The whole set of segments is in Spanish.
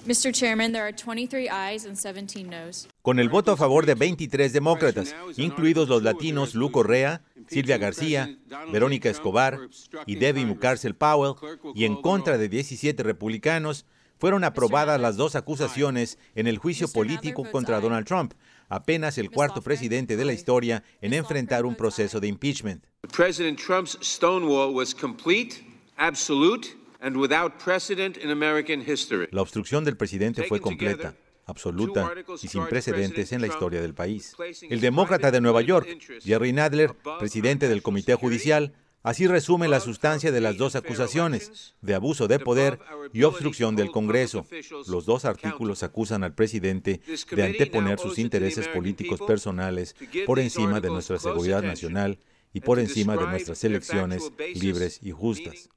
Mr. Chairman, there are 23 ayes and 17 noes. Con el voto a favor de 23 demócratas, incluidos los latinos Lou Correa, Silvia García, Verónica Escobar y Debbie Mucarsel Powell, y en contra de 17 republicanos, fueron aprobadas las dos acusaciones en el juicio político contra Donald Trump, apenas el cuarto presidente de la historia en enfrentar un proceso de impeachment. President Trump's Stonewall was complete, absolute, and without precedent in American history. La obstrucción del presidente fue completa, absoluta y sin precedentes en la historia del país. El demócrata de Nueva York, Jerry Nadler, presidente del Comité Judicial, así resume la sustancia de las dos acusaciones, de abuso de poder y obstrucción del Congreso. Los dos artículos acusan al presidente de anteponer sus intereses políticos personales por encima de nuestra seguridad nacional y por encima de nuestras elecciones libres y justas.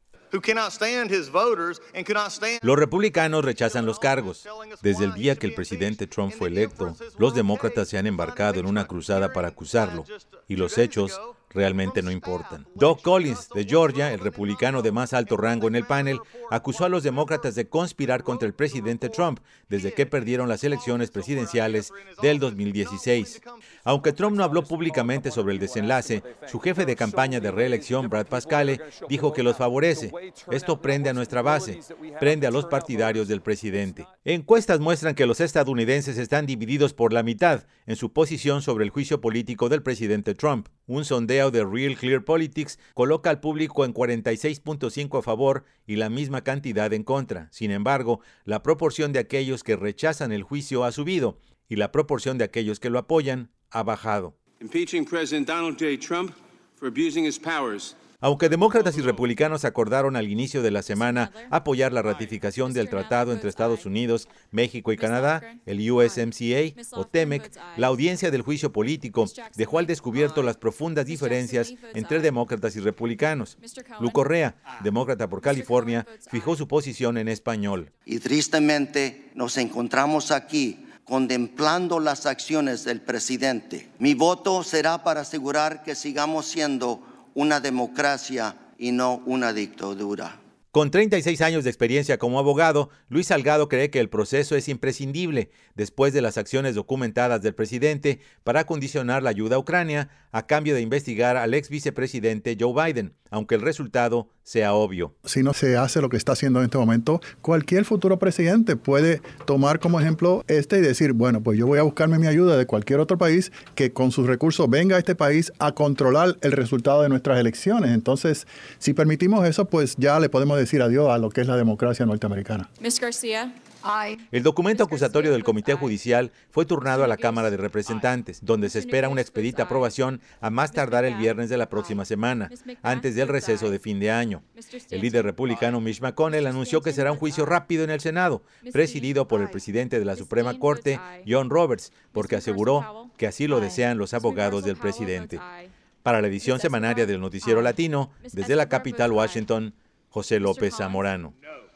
Los republicanos rechazan los cargos. Desde el día que el presidente Trump fue electo, los demócratas se han embarcado en una cruzada para acusarlo, y los hechos realmente no importan. Doug Collins, de Georgia, el republicano de más alto rango en el panel, acusó a los demócratas de conspirar contra el presidente Trump desde que perdieron las elecciones presidenciales del 2016. Aunque Trump no habló públicamente sobre el desenlace, su jefe de campaña de reelección, Brad Parscale, dijo que los favorece. Esto prende a nuestra base, prende a los partidarios del presidente. Encuestas muestran que los estadounidenses están divididos por la mitad en su posición sobre el juicio político del presidente Trump. Un sondeo de Real Clear Politics coloca al público en 46.5 a favor y la misma cantidad en contra. Sin embargo, la proporción de aquellos que rechazan el juicio ha subido y la proporción de aquellos que lo apoyan ha bajado. Impeaching President Donald J. Trump for abusing his powers. Aunque demócratas y republicanos acordaron al inicio de la semana apoyar la ratificación del tratado entre Estados Unidos, México y Canadá, el USMCA o TEMEC, la audiencia del juicio político dejó al descubierto las profundas diferencias entre demócratas y republicanos. Lou Correa, demócrata por California, fijó su posición en español. Y tristemente nos encontramos aquí contemplando las acciones del presidente. Mi voto será para asegurar que sigamos siendo una democracia y no una dictadura. Con 36 años de experiencia como abogado, Luis Salgado cree que el proceso es imprescindible después de las acciones documentadas del presidente para condicionar la ayuda a Ucrania a cambio de investigar al ex vicepresidente Joe Biden, aunque el resultado sea obvio. Si no se hace lo que está haciendo en este momento, cualquier futuro presidente puede tomar como ejemplo y decir, bueno, pues yo voy a buscarme mi ayuda de cualquier otro país que con sus recursos venga a este país a controlar el resultado de nuestras elecciones. Entonces, si permitimos eso, pues ya le podemos decir adiós a lo que es la democracia norteamericana. Ms. Garcia. El documento acusatorio del Comité Judicial fue turnado a la Cámara de Representantes, donde se espera una expedita aprobación a más tardar el viernes de la próxima semana, antes del receso de fin de año. El líder republicano Mitch McConnell anunció que será un juicio rápido en el Senado, presidido por el presidente de la Suprema Corte, John Roberts, porque aseguró que así lo desean los abogados del presidente. Para la edición semanaria del Noticiero Latino, desde la capital Washington, José López Zamorano.